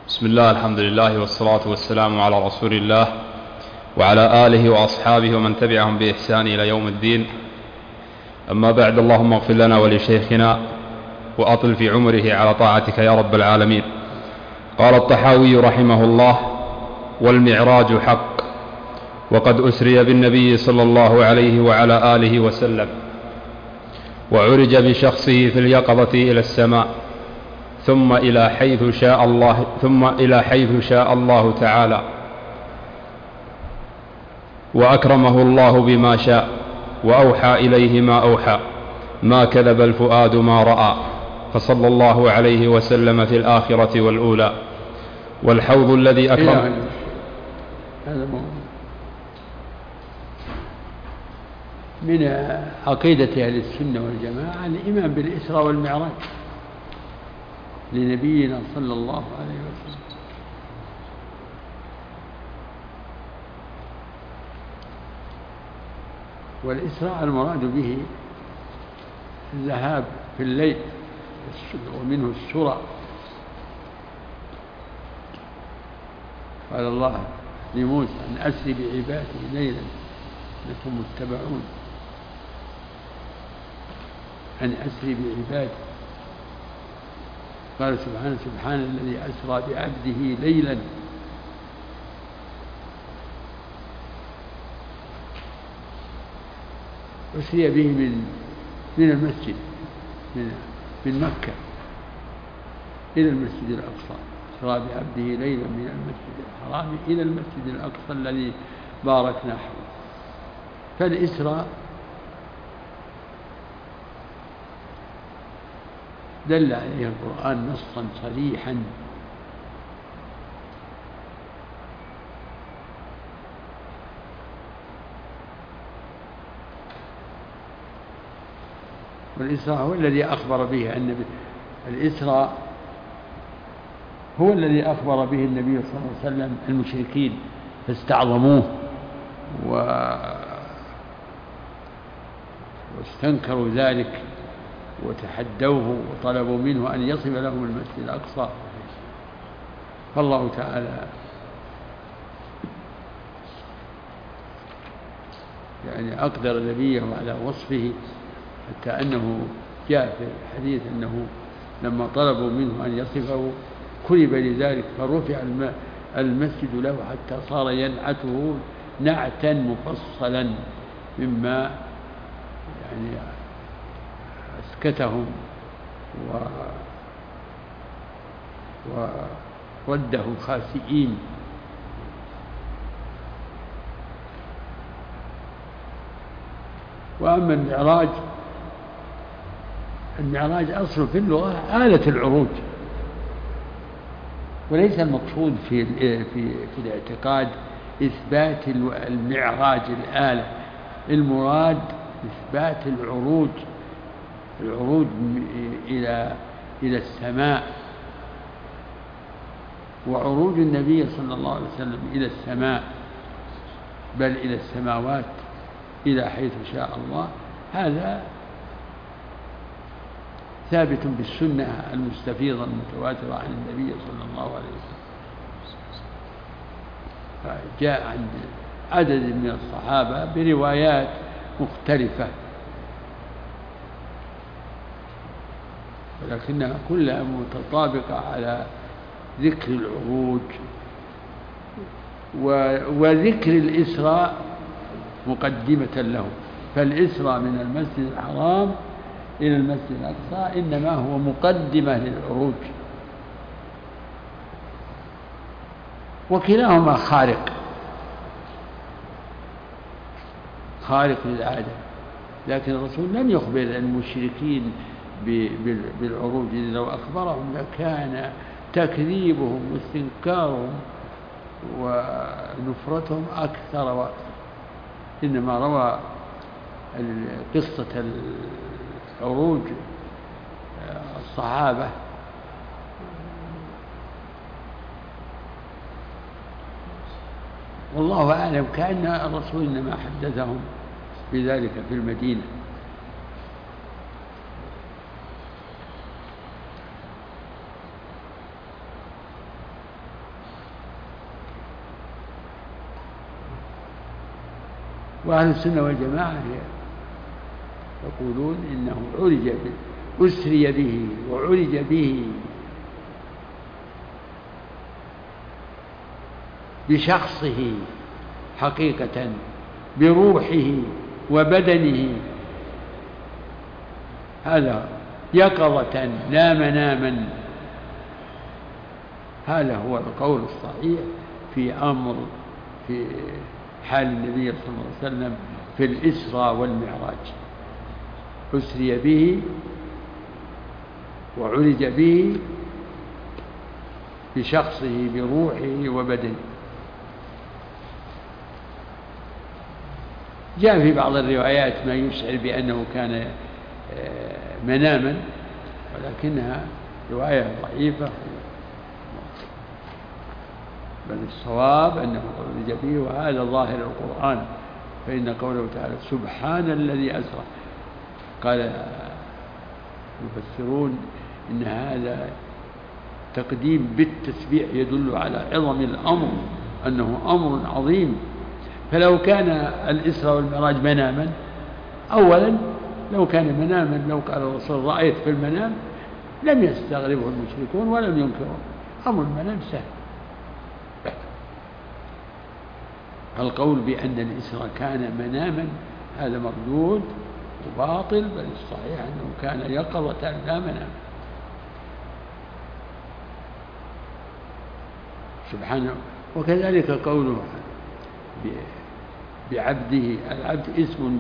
بسم الله، الحمد لله والصلاة والسلام على رسول الله وعلى آله وأصحابه ومن تبعهم بإحسان إلى يوم الدين. أما بعد، اللهم اغفر لنا ولشيخنا وأطل في عمره على طاعتك يا رب العالمين. قال الطحاوي رحمه الله: والمعراج حق، وقد أسري بالنبي صلى الله عليه وعلى آله وسلم، وعرج بشخصه في اليقظة إلى السماء، ثم إلى حيث شاء الله تعالى، وأكرمه الله بما شاء، وأوحى إليه ما أوحى، ما كذب الفؤاد ما رأى، فصلى الله عليه وسلم في الآخرة والأولى. والحوض الذي أكرم هذا من عقيدة أهل السنة والجماعة الإيمان بالإسراء والمعراج لنبينا صلى الله عليه وسلم. والإسراء المراد به الذهاب في الليل، ومنه السرى. قال الله لموسى: أن أسر بعبادي ليلا إنكم متبعون. أن أسر بعبادي. قال سبحانه: سبحان الذي أسرى بعبده ليلا. أسري به من المسجد، من مكة إلى المسجد الأقصى. أسرى بعبده ليلا من المسجد الحرام إلى المسجد الأقصى الذي باركنا حوله. فالإسراء دل عليه القرآن نصا صريحا، والإسراء هو الذي أخبر به الإسراء هو الذي أخبر به النبي صلى الله عليه وسلم المشركين فاستعظموه واستنكروا ذلك وتحدوه وطلبوا منه أن يصف لهم المسجد الأقصى. فالله تعالى يعني أقدر نبيه على وصفه، حتى أنه جاء في الحديث أنه لما طلبوا منه أن يصفه كرب لذلك، فرفع المسجد له حتى صار ينعته نعتا مفصلا مما يعني أسكتهم وردهم خاسئين. وأما المعراج أصله في اللغة آلة العروج، وليس المقصود في الاعتقاد إثبات المعراج الآلة. المراد إثبات العروج إلى السماء، وعروج النبي صلى الله عليه وسلم إلى السماء، بل إلى السماوات إلى حيث شاء الله. هذا ثابت بالسنة المستفيضة المتواترة عن النبي صلى الله عليه وسلم. فجاء عند عدد من الصحابة بروايات مختلفة، ولكنها كلها متطابقة على ذكر العروج وذكر الإسراء مقدمة له. فالإسراء من المسجد الحرام إلى المسجد الأقصى إنما هو مقدمة للعروج، وكلاهما خارق للعادة. لكن الرسول لم يخبر المشركين بالعروج، إذ لو أخبرهم لكان تكذيبهم واستنكارهم ونفرتهم أكثر وأكثر. إنما روى قصة العروج الصحابة والله أعلم كأن الرسول إنما حدثهم بذلك في المدينة. وأهل السنة والجماعة يقولون إنه أسري به وعرج به بشخصه حقيقة، بروحه وبدنه، هذا يقظة لا مناما. هذا هو القول الصحيح في حال النبي صلى الله عليه وسلم في الإسراء والمعراج. أسري به وعرج به بشخصه بروحه وبدنه. جاء في بعض الروايات ما يشعر بأنه كان مناما، ولكنها رواية ضعيفة، بل الصواب أنه عرج به، وهذا ظاهر القرآن، فإن قوله تعالى سبحان الذي أسرى، قال المفسرون إن هذا تقديم بالتسبيح يدل على عظم الأمر، أنه أمر عظيم. فلو كان الإسراء والمعراج مناما، أولا لو كان مناما، لو قال الرسول رأيت في المنام، لم يستغربه المشركون ولم ينكروا، أمر المنام سهل. القول بأن الإسراء كان مناما هذا مردود وباطل، بل الصحيح أنه كان يقظة لا منام. سبحانه. وكذلك قوله بعبده، العبد اسم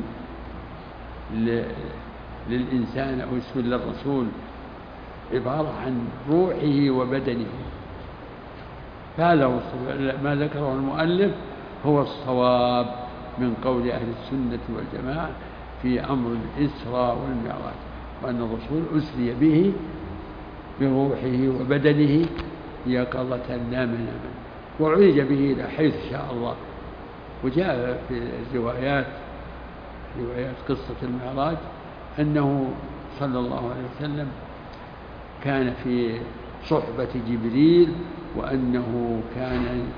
للإنسان أو اسم للرسول، عبارة عن روحه وبدنه. هذا ما ذكره المؤلف هو الصواب من قول أهل السنة والجماعة في أمر الإسراء والمعراج، وأن الرسول أسري به بروحه وبدنه يقظة لا مناما، وعرج به إلى حيث شاء الله. وجاء في روايات قصة المعراج أنه صلى الله عليه وسلم كان في صحبة جبريل، وأنه كان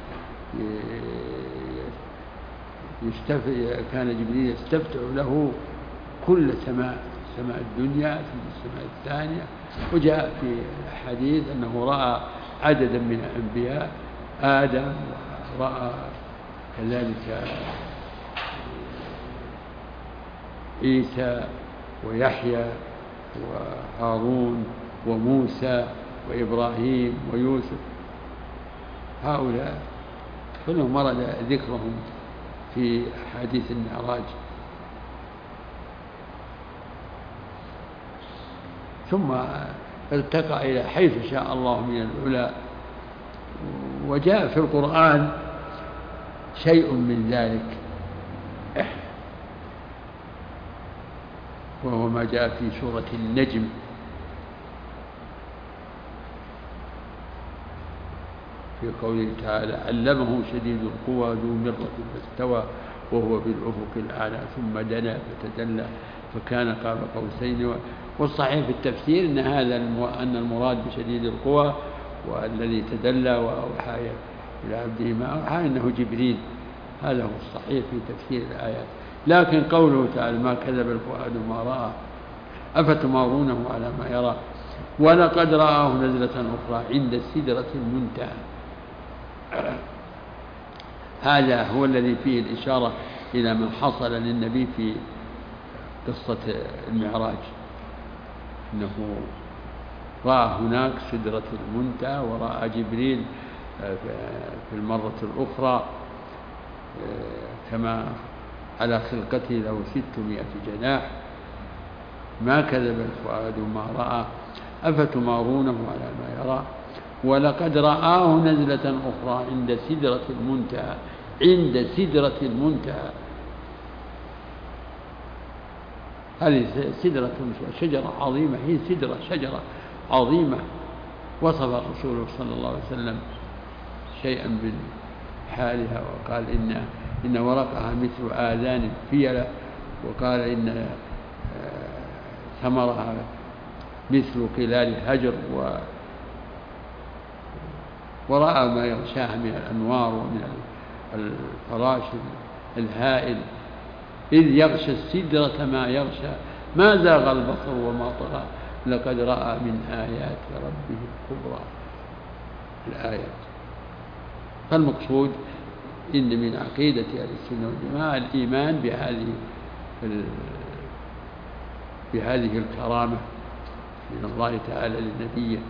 جبريل يستفتح له كل سماء الدنيا ثم السماء الثانية. وجاء في الحديث أنه رأى عددا من الأنبياء، آدم، ورأى كذلك عيسى ويحيى وهارون وموسى وإبراهيم ويوسف. هؤلاء كلهم ورد ذكرهم في حديث المعراج. ثم ارتقى إلى حيث شاء الله من العلا. وجاء في القرآن شيء من ذلك، وهو ما جاء في سورة النجم في قوله تعالى علمه شديد القوى ذو مرة فاستوى وهو بالأفق الأعلى ثم دنا فتدلى فكان قاب قوسين. والصحيح في التفسير أن المراد بشديد القوى والذي تدلى وأوحى إلى عبده ما أوحى إنه جبريل. هذا هو الصحيح في تفسير الآيات. لكن قوله تعالى ما كذب الفؤاد ما رأى أفتمارونه على ما يرى ولقد رآه نزلة أخرى عند السدرة المنتهى. هذا هو الذي فيه الإشارة إلى ما حصل للنبي في قصة المعراج، أنه رأى هناك سدرة المنتهى ورأى جبريل في المرة الأخرى كما على خلقته له 600 جناح. ما كذب الفؤاد ما رأى أفتمارونه على ما يرى ولقد رآه نزلة أخرى عند سدرة المنتهى. عند سدرة المنتهى، هذه سدرة شجرة عظيمة، هي شجرة عظيمة. وصف الرسول صلى الله عليه وسلم شيئا من حالها وقال إن ورقها مثل آذان الفيلة، وقال إن ثمرها مثل قلال هجر، ورأى ما يغشاها من الأنوار ومن الفراش الهائل. إذ يغشى السدرة ما يغشى ما زاغ البصر وما طغى لقد رأى من آيات ربه الكبرى الآيات. فالمقصود إن من عقيدة أهل السنة والجماعة الإيمان بهذه الكرامة من الله تعالى لنبيه.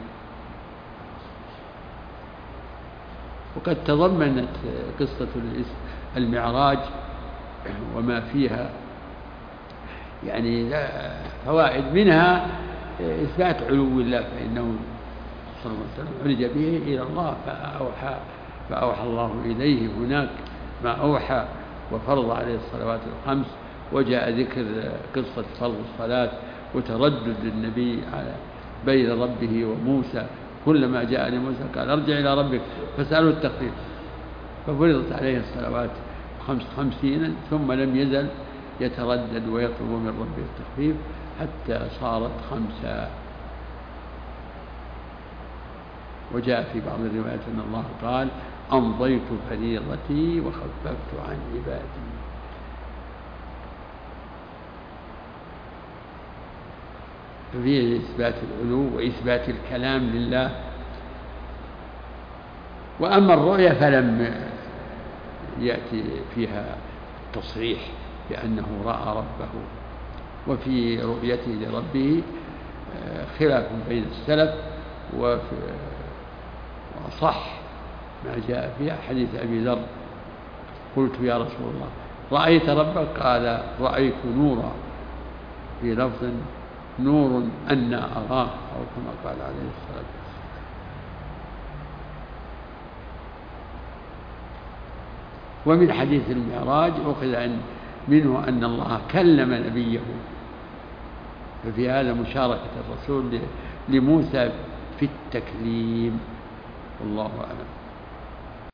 وقد تضمنت قصة المعراج وما فيها يعني فوائد، منها إثبات علو الله، فإنه صلى الله عليه وسلم عرج به إلى الله فأوحى الله إليه هناك ما أوحى وفرض عليه الصلوات الخمس، وجاء ذكر قصة فرض الصلاة وتردد النبي بين ربه وموسى، كلما جاء لموسى قال ارجع إلى ربك فاسأله التخفيف، ففرضت عليه الصلوات 50 ثم لم يزل يتردد ويطلب من ربه التخفيف حتى صارت 5. وجاء في بعض الروايات أن الله قال أمضيت فريضتي وخففت عن عبادي. ففيه إثبات العلو وإثبات الكلام لله. وأما الرؤيا فلم يأتي فيها تصريح بأنه رأى ربه، وفي رؤيته لربه خلاف بين السلف، وصح ما جاء فيها حديث أبي ذر قلت يا رسول الله رأيت ربك؟ قال رأيت نورا، في لفظ نور أنا أراه، أو كما قال عليه الصلاة والسلام. ومن حديث المعراج أخذ منه أن الله كلم نبيه، ففي هذا مشاركة الرسول لموسى في التكليم، والله أعلم.